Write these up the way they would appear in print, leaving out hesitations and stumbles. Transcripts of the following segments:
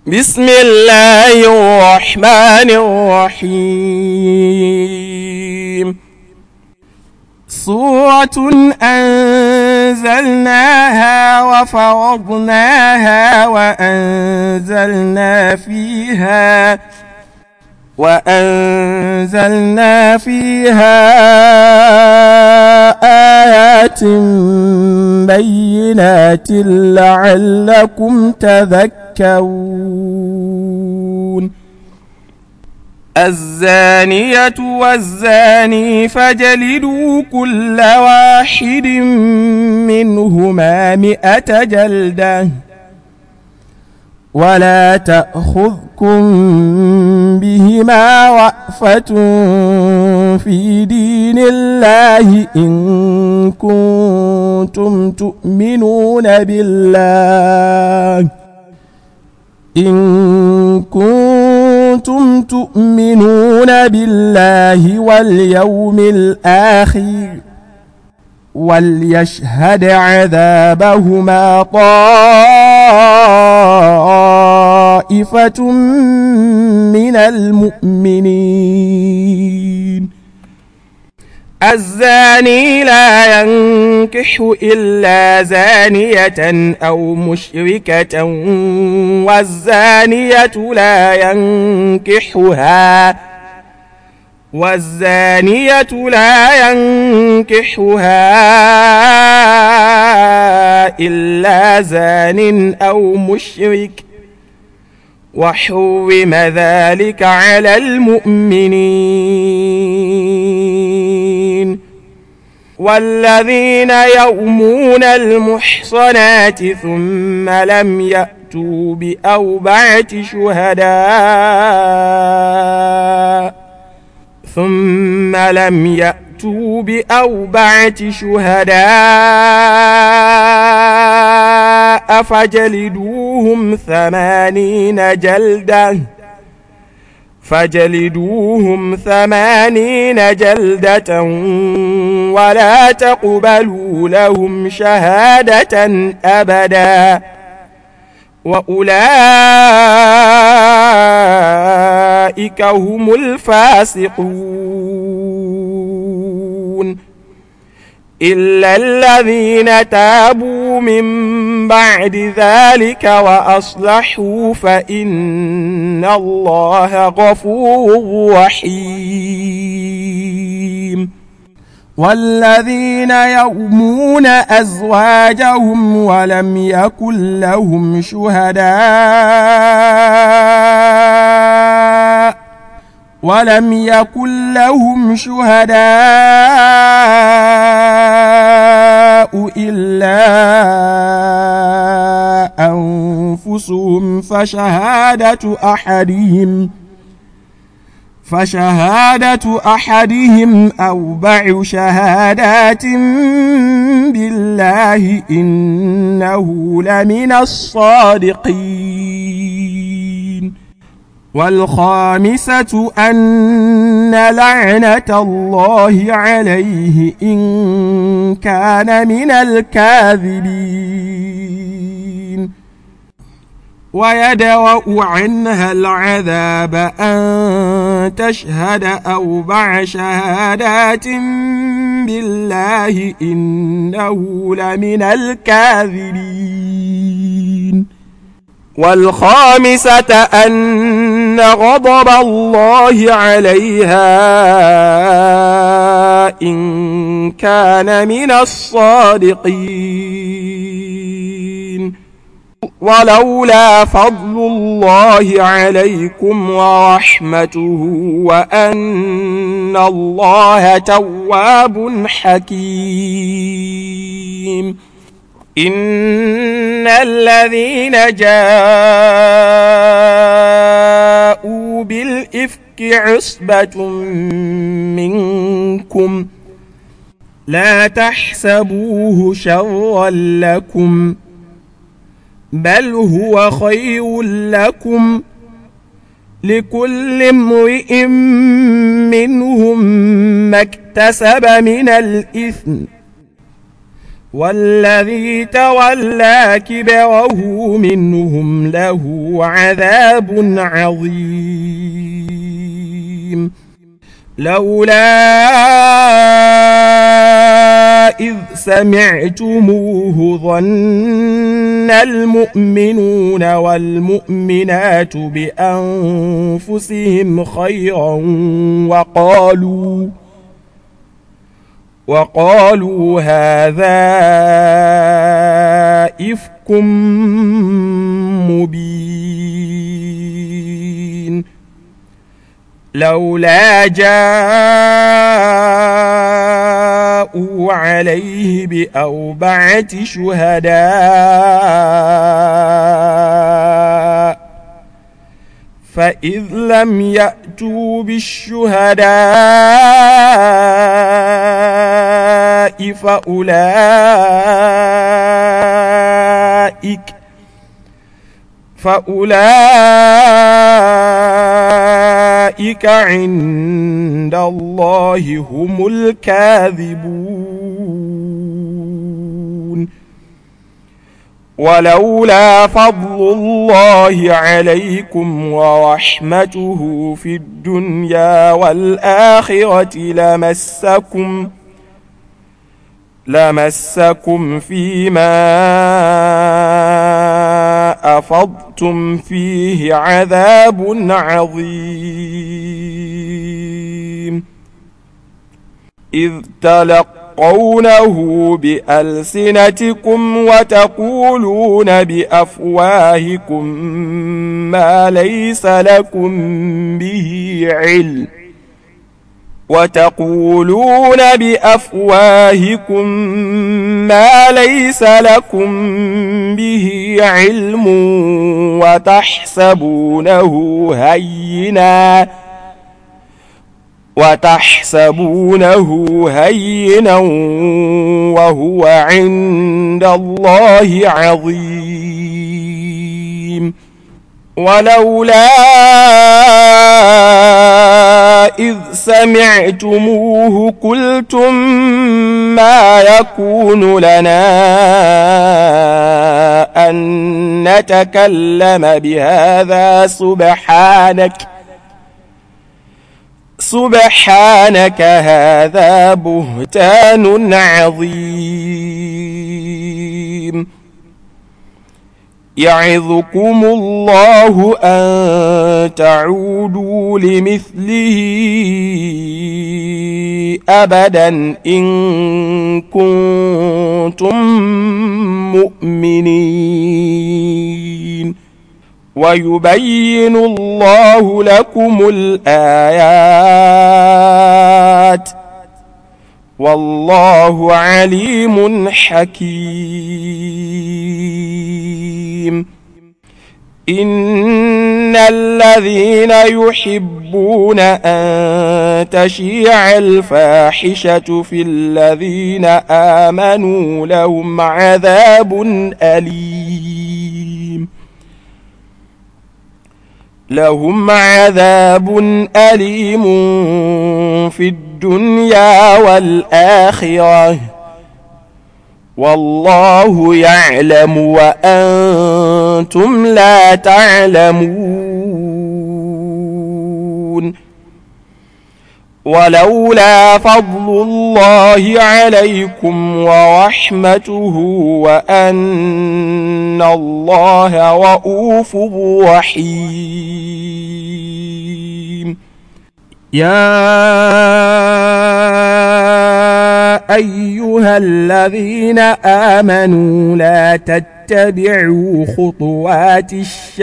بسم الله الرحمن الرحيم. سورة أنزلناها وفرضناها وأنزلنا فيها آيات بينات لعلكم تذكرون. الزانية والزاني فاجلدوا كل واحد منهما 100 جلدة ولا تأخذكم بهما رأفة في دين الله إن كنتم تؤمنون بالله واليوم الآخر وليشهد عذابهما طائفة من المؤمنين. الزاني لا ينكح إلا زانية أو مشركة والزانية لا ينكحها إلا زان أو مشرك وحرم ذلك على المؤمنين. والذين يرمون المحصنات ثم لم يأتوا بأربعة شهداء فاجلدوهم 80 جلدة ولا تقبلوا لهم شهادة أبدا وأولئك هم الفاسقون. إلا الذين تابوا من بعد ذلك وأصلحوا فإن الله غفور رحيم. والذين يرمون أزواجهم ولم يكن لهم شهداء إلا أنفسهم فشهادة أحدهم 4 شهادات بالله إنه لمن الصادقين. والخامسة أن لعنة الله عليه إن كان من الكاذبين. ويدرأ عنها العذاب أن تشهد 4 شهادات بالله إنه لمن الكاذبين. والخامسة أن غضب الله عليها إن كان من الصادقين. ولولا فضل الله عليكم ورحمته وأن الله تواب حكيم. إن الذين جاءوا بالإفك عصبة منكم لا تحسبوه شرا لكم بل هو خير لكم لكل امرئ منهم ما اكتسب من الإثم والذي تولى كبره منهم له عذاب عظيم لولا إذ سمعتموه ظن المؤمنون والمؤمنات بأنفسهم خيرا وقالوا هذا إفك مبين لولا جاءوا عليه بأربعة شهداء فإذ لم يأتوا بالشهداء فأولئك عند الله هم الكاذبون ولولا فضل الله عليكم ورحمته في الدنيا والآخرة لمسكم فيما أفضتم فيه عذاب عظيم إذ تلقونه بألسنتكم وتقولون بأفواهكم ما ليس لكم به علم وتحسبونه هينا وهو عند الله عظيم ولولا إذ سمعتموه قلتم ما يكون لنا أن نتكلم بهذا سبحانك هذا بهتان عظيم يعظكم الله أن تعودوا لمثله أبدا إن كنتم مؤمنين ويبين الله لكم الآيات والله عليم حكيم إن الذين يحبون أن تشيع الفاحشة في الذين آمنوا لهم عذاب أليم في الدنيا والآخرة والله يعلم وأنتم لا تعلمون ولولا فضل الله عليكم ورحمته وأن الله رءوف رحيم يا أيها الذين آمنوا لا تتبعوا خطوات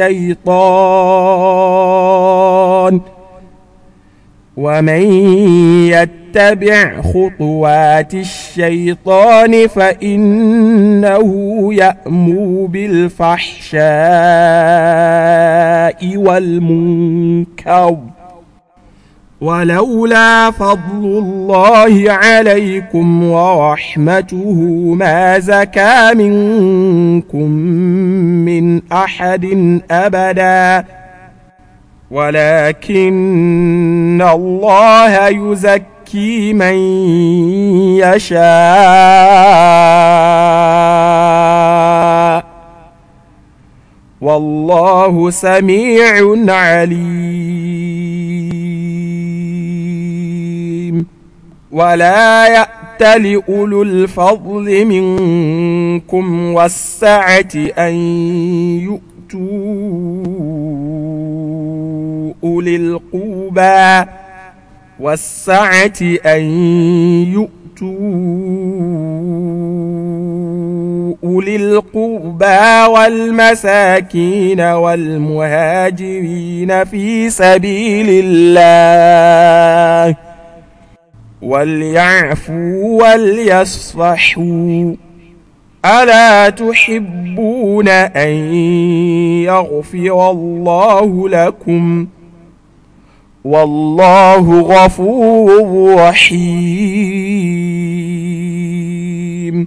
الشيطان ومن يتبع خطوات الشيطان فإنه يأمر بالفحشاء والمنكر ولولا فضل الله عليكم ورحمته ما زكى منكم من أحد أبدا ولكن الله يزكي يزكي من يشاء والله سميع عليم ولا يأتل أولو الفضل منكم والسعة أن يؤتوا أولي القربى والمساكين والمهاجرين في سبيل الله وليعفوا وليصفحوا ألا تحبون أن يغفر الله لكم والله غفور رحيم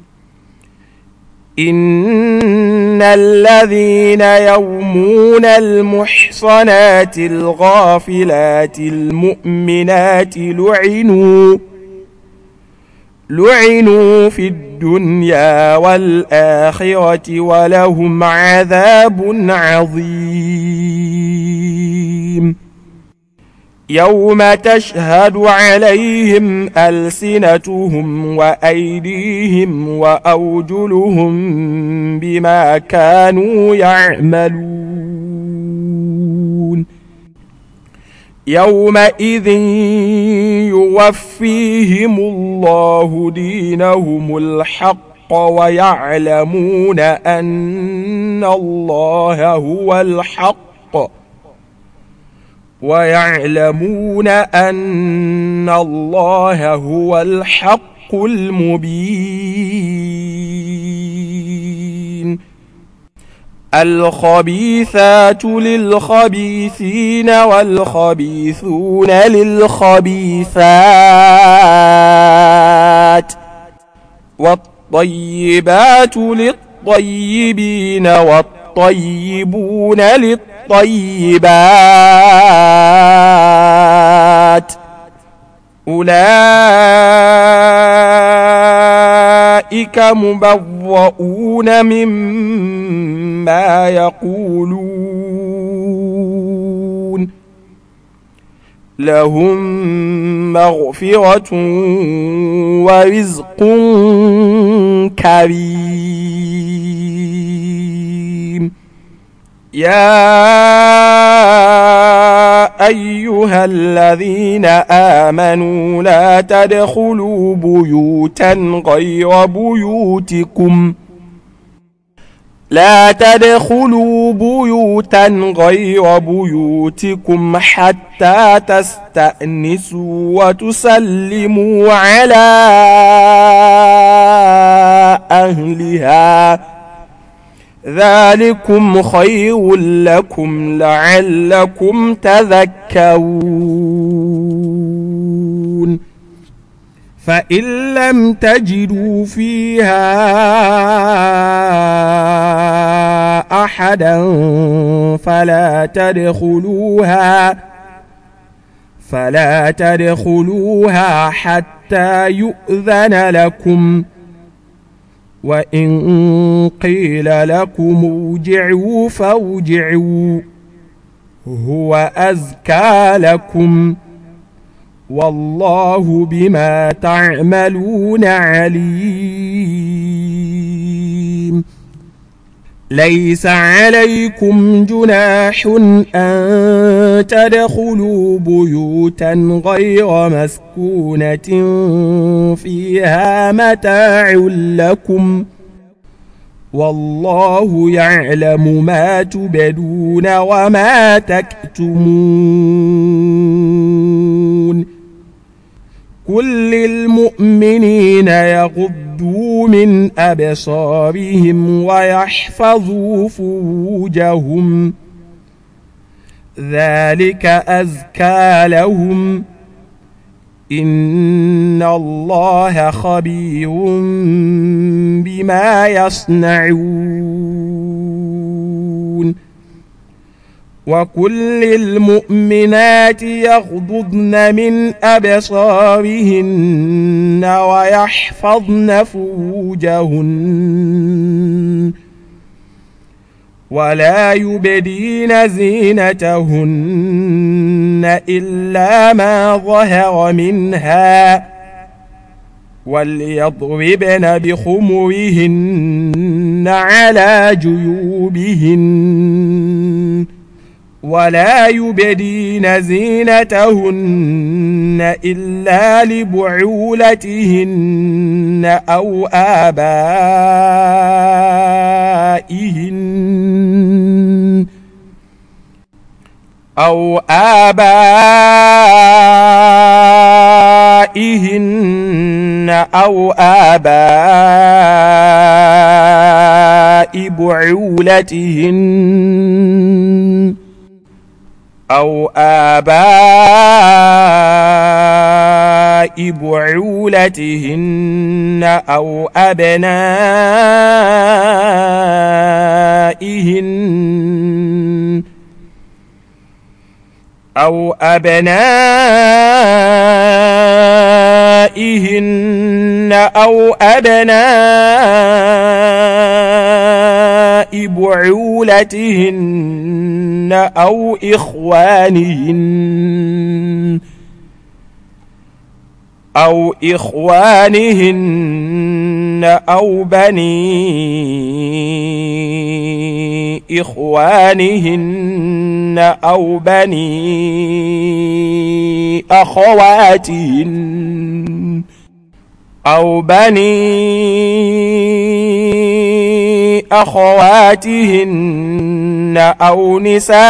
إن الذين يرمون المحصنات الغافلات المؤمنات لعنوا في الدنيا والآخرة ولهم عذاب عظيم يوم تشهد عليهم ألسنتهم وأيديهم وأرجلهم بما كانوا يعملون يومئذ يوفيهم الله دينهم الحق ويعلمون أن الله هو الحق المبين الخبيثات للخبيثين والخبيثون للخبيثات والطيبات للطيبين والطيبون للطيبات أولئك مبرؤون مما يقولون لهم مغفرة ورزق كريم يا أيها الذين آمنوا لا تدخلوا بيوتا غير بيوتكم حتى تستأنسوا وتسلموا على أهلها ذلكم خير لكم لعلكم تذكرون فإن لم تجدوا فيها أحدا فلا تدخلوها حتى يؤذن لكم وإن قيل لكم ارجعوا فارجعوا هو أزكى لكم والله بما تعملون عليم ليس عليكم جناح أن تدخلوا بيوتا غير مسكونة فيها متاع لكم والله يعلم ما تبدون وما تكتمون قل للمؤمنين يغضوا من أبصارهم ويحفظوا فروجهم ذلك أزكى لهم إن الله خبير بما يصنعون وكل المؤمنات يغضضن من أبصارهن ويحفظن فروجهن ولا يبدين زينتهن إلا ما ظهر منها وليضربن بخمرهن على جيوبهن ولا يبدين زينتهن إلا لبعولتهن أو آبائهن أو آباء بعولتهن أو أبنائهن أو أبناء بعولتهن أو إخوانهن أو بني إخوانهن أو بني أخواتهن أو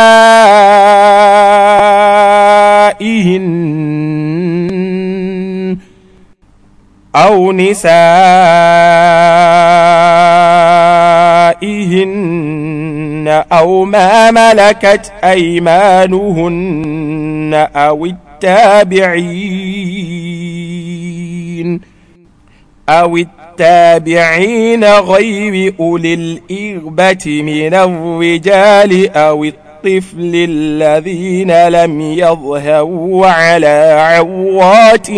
نسائهن أو ما ملكت أيمانهن أو التابعين غير أولي الإربة من الرجال أو الطفل الذين لم يظهروا على عورات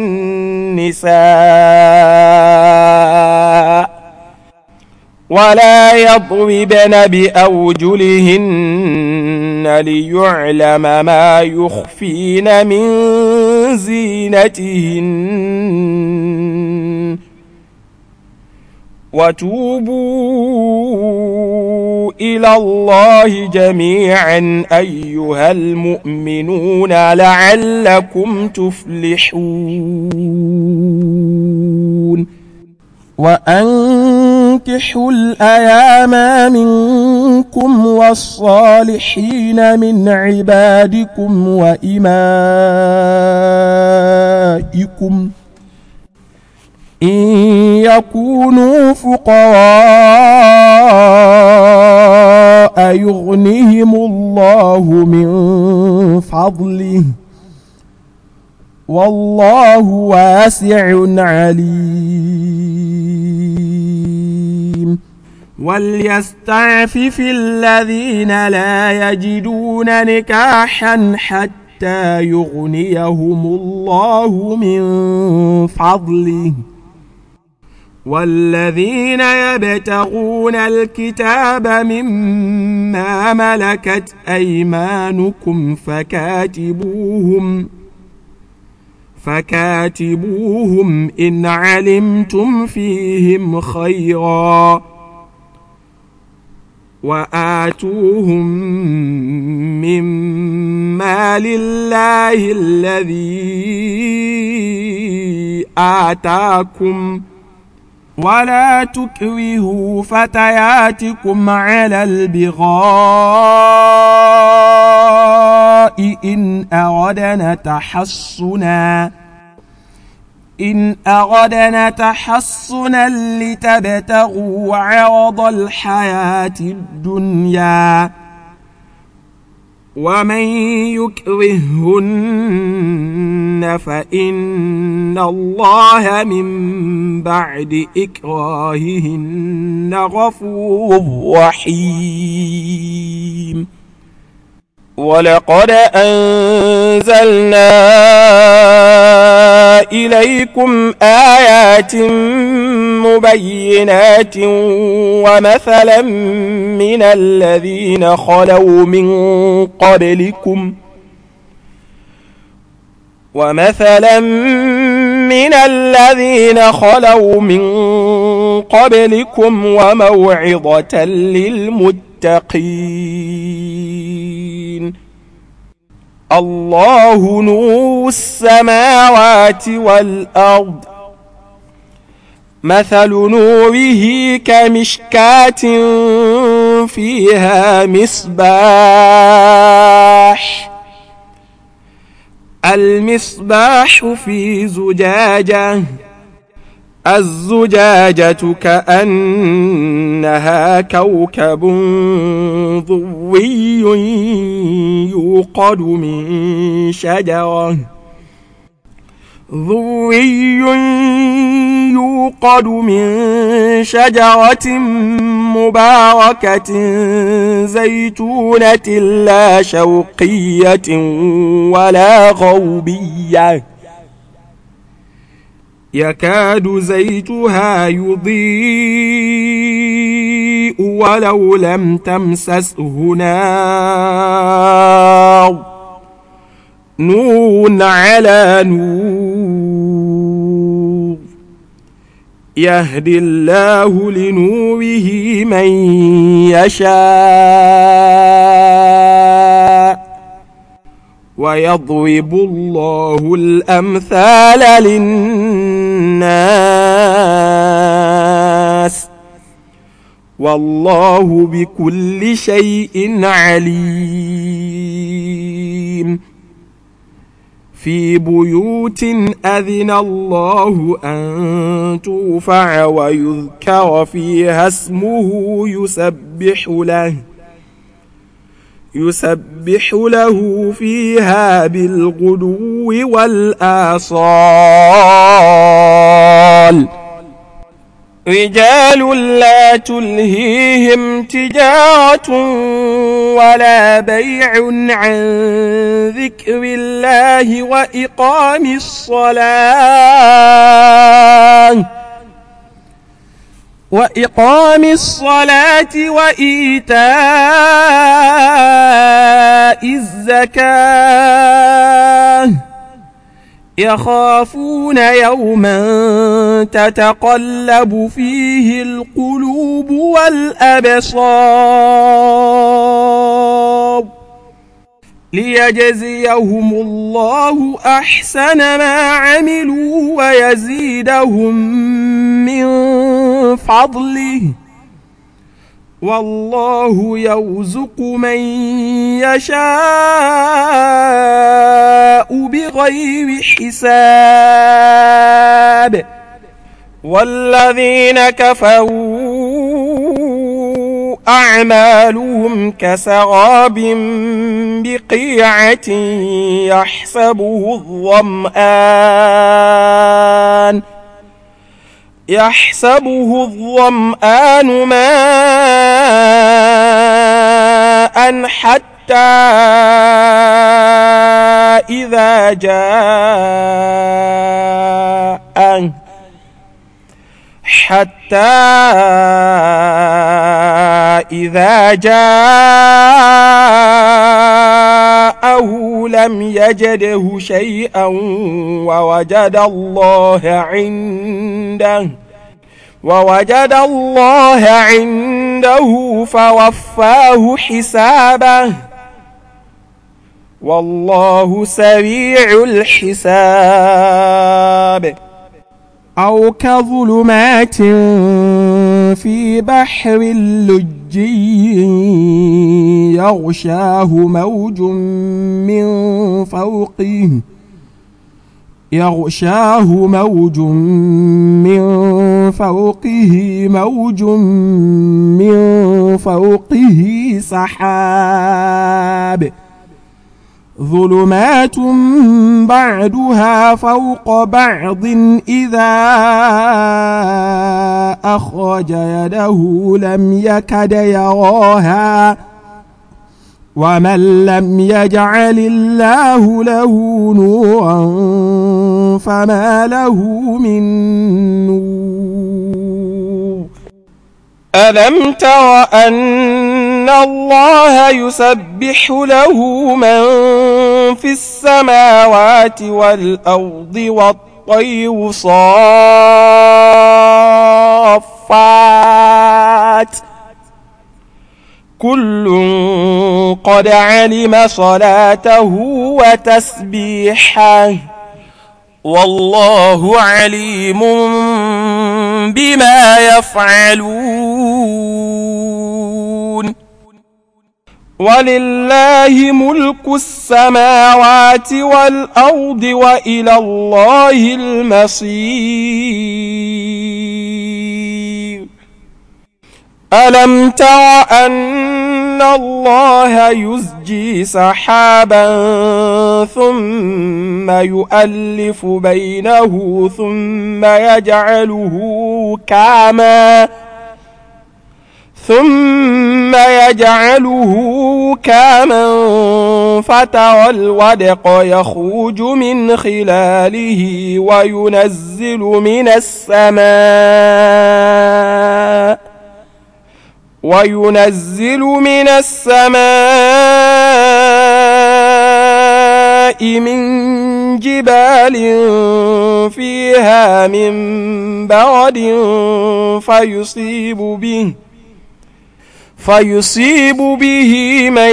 النساء ولا يضربن بأرجلهن ليعلم ما يخفين من زينتهن وتوبوا إلى الله جميعا أيها المؤمنون لعلكم تفلحون وأنكحوا الأيام منكم والصالحين من عبادكم وإمائكم إن يكونوا فقراء يغنهم الله من فضله والله واسع عليم وليستعفف الذين لا يجدون نكاحا حتى يغنيهم الله من فضله والذين يبتغون الكتاب مما ملكت أيمانكم فكاتبوهم إن علمتم فيهم خيرا وآتوهم مما لله الذي آتاكم ولا تكرهوا فتياتكم على البغاء إن أردنا تحصنا لتبتغوا عرض الحياة الدنيا ومن يكرههن فإن الله من بعد إكراههن غفور رحيم ولقد أنزلنا إليكم آيات مبينات ومثلا من الذين خلوا من قبلكم وموعظة للمتقين. الله نور السماوات والأرض، مثل نوره كمشكاة فيها مصباح، المصباح في زجاجة، الزجاجة كأنها كوكب ضوي يوقد من شجرة مباركة زيتونة لا شرقية ولا غربية، يكاد زيتها يضيء ولو لم تمسسه نار، نور على نور، يهدي الله لنوره من يشاء، ويضرب الله الأمثال للناس، والله بكل شيء عليم. في بيوت أذن الله أن ترفع ويذكر فيها اسمه يسبح له فيها بالغدو والآصال، رجال لا تلهيهم تجارة ولا بيع عن ذكر الله وإقام الصلاة وإيتاء الزكاة، يخافون يوما تتقلب فيه القلوب والأبصار، ليجزيهم الله أحسن ما عملوا ويزيدهم من فضله، والله يرزق من يشاء بغير حساب. والذين كفروا أعمالهم كسراب بقيعة يحسبه الظمآن ماء حتى إذا جاءه لم يجده شيئا ووجد الله عنده فوفاه حسابه، والله سريع الحساب. أو كظلمات في بحر لجي يغشاه موج من فوقه سحاب، ظلمات بعدها فوق بعض إذا أخرج يده لم يكد يراها ومن لم يجعل الله له نورا فما له من نور. ألم تر أن الله يسبح له من في السماوات والأرض والطير صافات كل قد علم صلاته وتسبيحه والله عليم بما يفعلون. ولله ملك السماوات والأرض وإلى الله المصير. ألم تر أن الله يزجي سحابا ثم يؤلف بينه ثم يجعله ركاما فترى الودق يخرج من خلاله وينزل من السماء من جبال فيها من برد فيصيب به من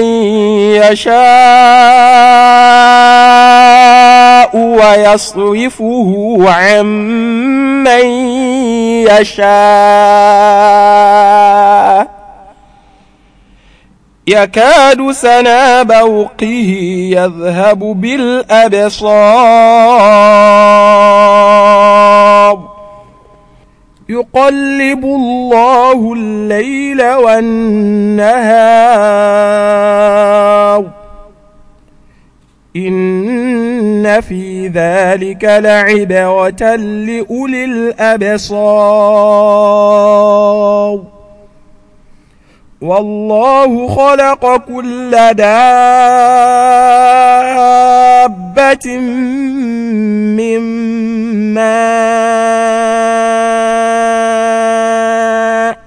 يشاء ويصرفه عن من يشاء يكاد سنا برقه يذهب بالأبصار يقلب الله الليل والنهار إن في ذلك لعبرة لأولي الأبصار. والله خلق كل دابة من ماء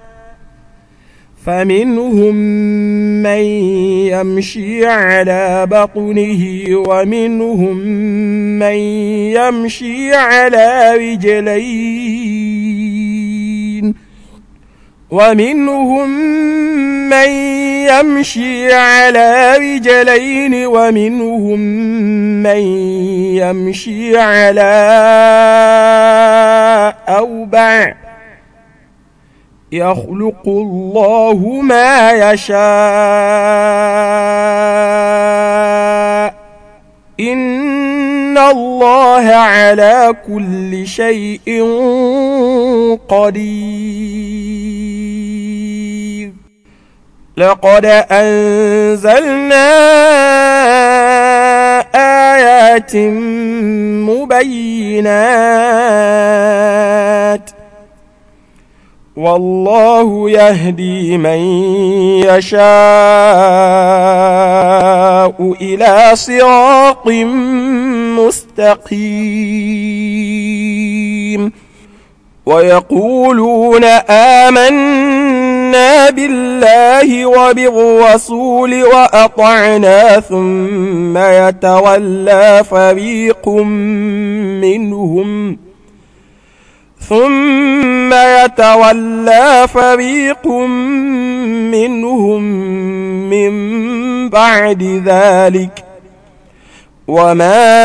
فمنهم من يمشي على بطنه ومنهم من يمشي على رجلين ومنهم من يمشي على أربع يخلق الله ما يشاء إن الله على كل شيء قدير. لقد أنزلنا آيات مبينات والله يهدي من يشاء إلى صراط مستقيم. ويقولون آمنا بالله وبالرسول وأطعنا ثم يتولى فريق منهم من بعد ذلك وما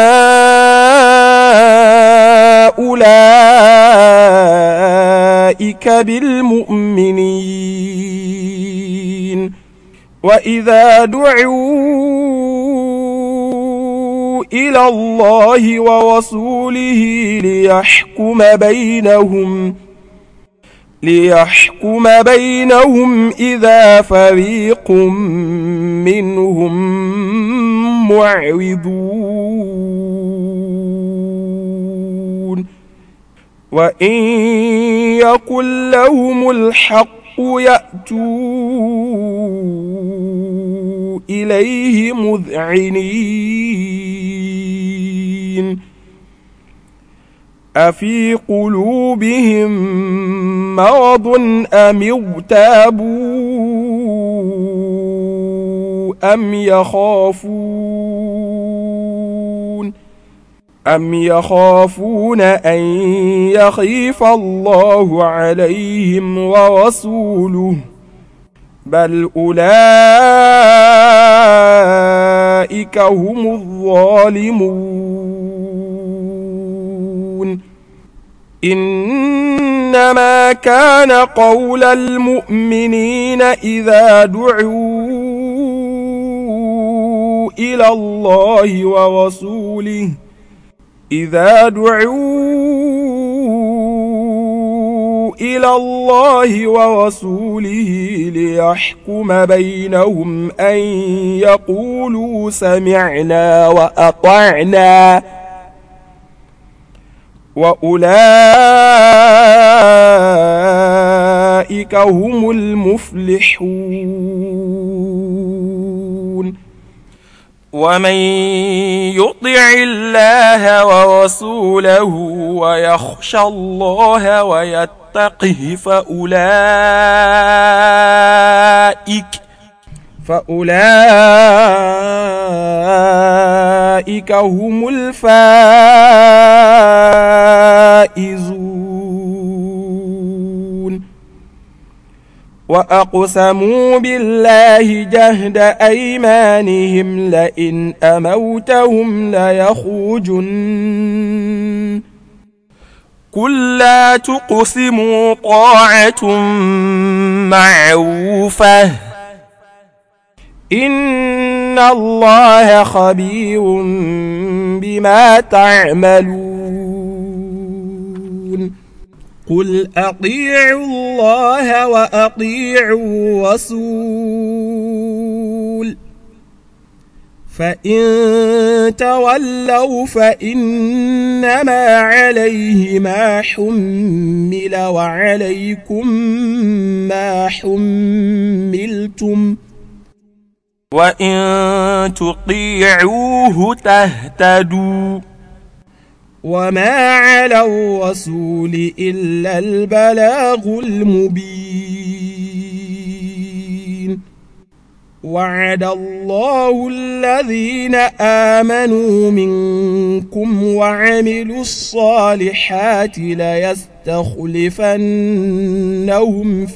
أولئك بالمؤمنين. وإذا دعوا إلى الله ورسوله ليحكم بينهم إذا فريق منهم معرضون. وإن يكن لهم الحق يأتوا إليه مذعنين أفي قلوبهم مرض أم ارتابوا أم يخافون أن يخيف الله عليهم ورسوله بل أولئك هم الظالمون إنما كان قول المؤمنين إذا دعوا إلى الله ورسوله ليحكم بينهم أن يقولوا سمعنا وأطعنا وأولئك هم المفلحون ومن يطع الله ورسوله ويخشى الله ويتقه فأولئك هم الفائزون وأقسموا بالله جهد أيمانهم لئن أموتهم ليخرجن قل لا تقسموا طاعة معروفة إن الله خبير بما تعملون قل أطيعوا الله وأطيعوا الرسول فإن تولوا فإنما عليه ما حمل وعليكم ما حملتم وإن تطيعوه تهتدوا وما على الرسول إلا البلاغ المبين وعد الله الذين آمنوا منكم وعملوا الصالحات ليستخلفنهم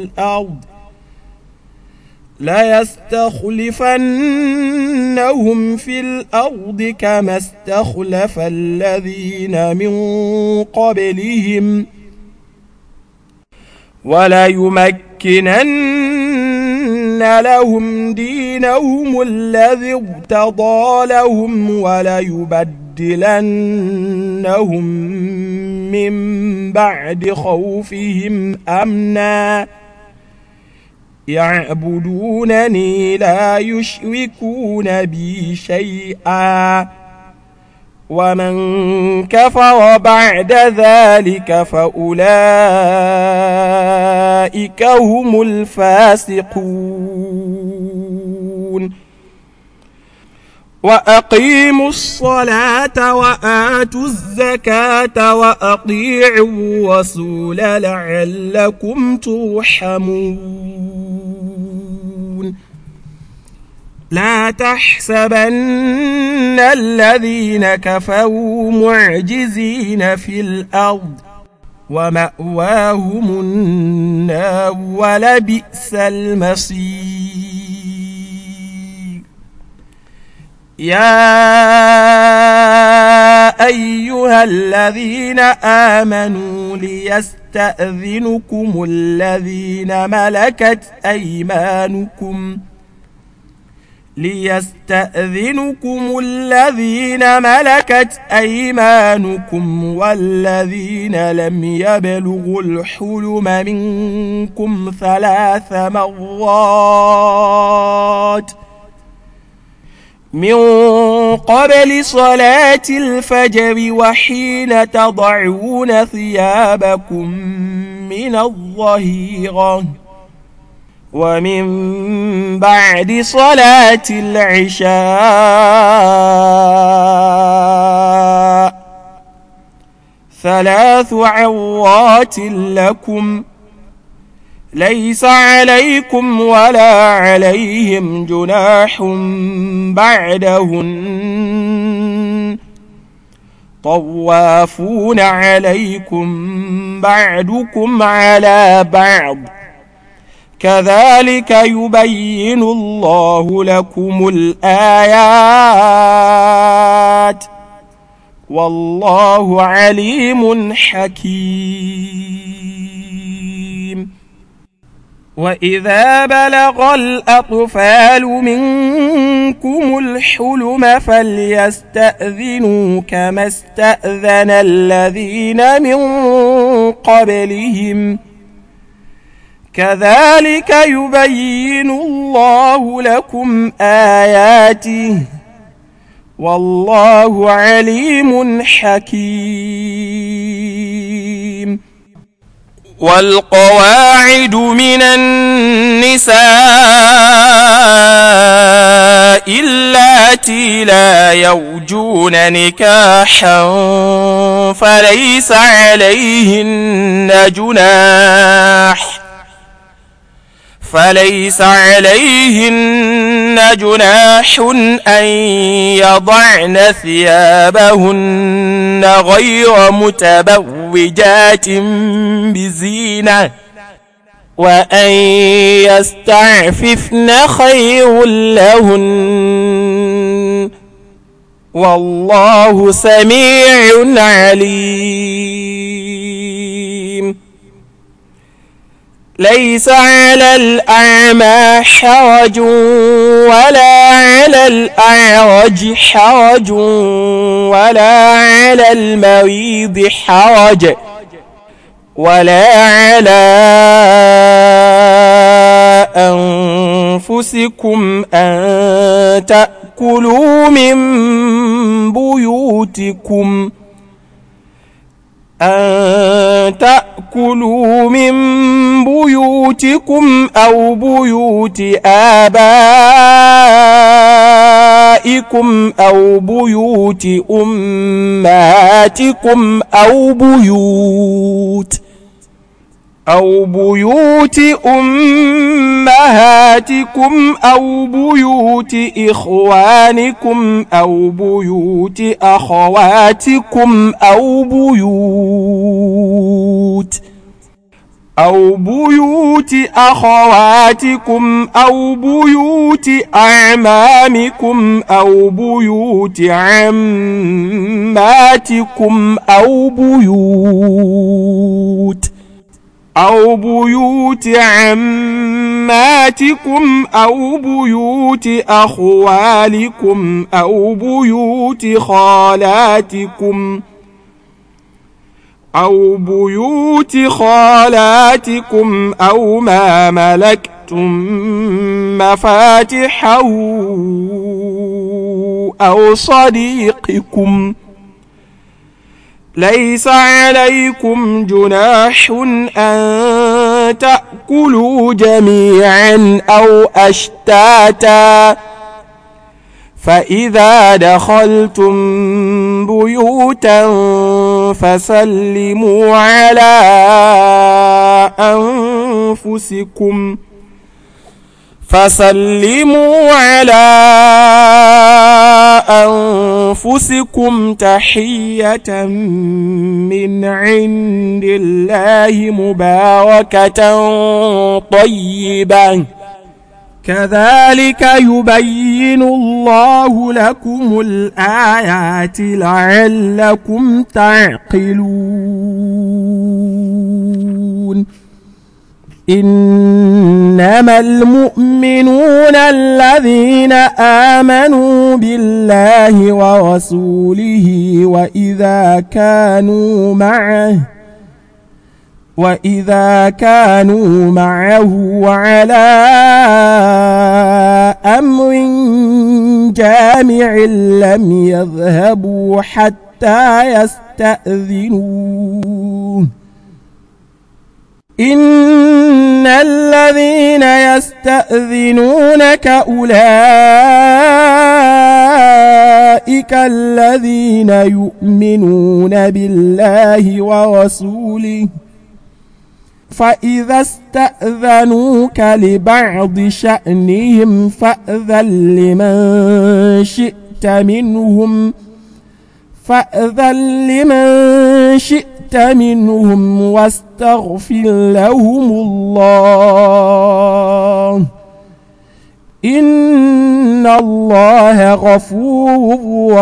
في الأرض كما استخلف الذين من قبلهم وليمكنن لهم دينهم الذي ارتضى لهم وليبدلنهم من بعد خوفهم أمنا يعبدونني لا يشركون بي شيئا ومن كفر بعد ذلك فأولئك هم الفاسقون وأقيموا الصلاة وآتوا الزكاة وأطيعوا الرسول لعلكم ترحمون لا تحسبن الذين كفروا معجزين في الأرض ومأواهم النار ولبئس المصير يا أيها الذين آمنوا ليستأذنكم الذين ملكت أيمانكم والذين لم يبلغوا الحلم منكم 3 مرات من قبل صلاة الفجر وحين تضعون ثيابكم من الظهيرة ومن بعد صلاة العشاء 3 عورات لكم ليس عليكم ولا عليهم جناح بعدهن طوافون عليكم بعضكم على بعض كذلك يبين الله لكم الآيات والله عليم حكيم. وإذا بلغ الأطفال منكم الحلم فليستأذنوا كما استأذن الذين من قبلهم كذلك يبين الله لكم آياته والله عليم حكيم. والقواعد من النساء اللاتي لا يرجون نكاحا فليس عليهن جناح أن يضعن ثيابهن غير متبرجات بزينة وأن يستعففن خير لهن والله سميع عليم. ليس على الأعمى حرج ولا على الأعرج حرج ولا على المريض حرج ولا على أنفسكم أن تأكلوا من بيوتكم أو بيوت آبائكم أو بيوت أمهاتكم أو بيوت إخوانكم أو بيوت أخواتكم أو بيوت أعمامكم أو بيوت عماتكم أو بيوت أخوالكم أو بيوت خالاتكم أو ما ملكتم مفاتحه أو صديقكم ليس عليكم جناح أن تأكلوا جميعا أو أشتاتا فإذا دخلتم بيوتا فسلموا على أنفسكم تحية من عند الله مباركة طيبة كذلك يبين الله لكم الآيات لعلكم تعقلون. إنما المؤمنون الذين آمنوا بالله ورسوله وإذا كانوا معه على أمر جامع لم يذهبوا حتى يستأذنوه إن الذين يستأذنونك أولئك الذين يؤمنون بالله ورسوله فإذا استأذنوك لبعض شأنهم فأذن لمن شئت منهم واستغفر لهم الله إن الله غفور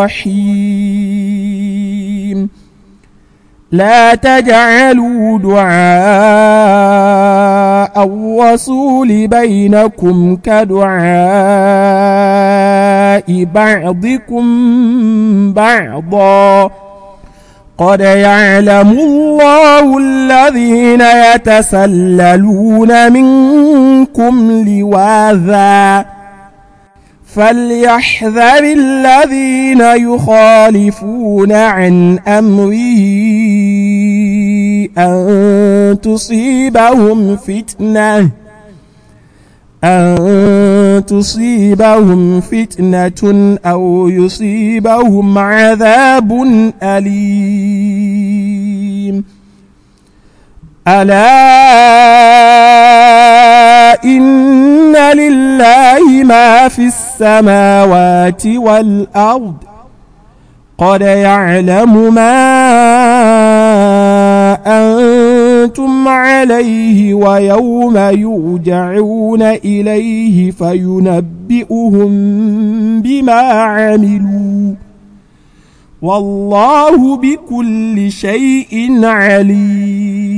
رحيم. لا تجعلوا دعاء الرسول بينكم كدعاء بعضكم بعضا قد يعلم الله الذين يتسللون منكم لواذا فليحذر الذين يخالفون عن أمره أن تصيبهم فتنة أو يصيبهم عذاب أليم. ألا إن لله ما في السماوات والأرض قد يعلم ما أنتم عليه ويوم يرجعون إليه فينبئهم بما عملوا والله بكل شيء عليم.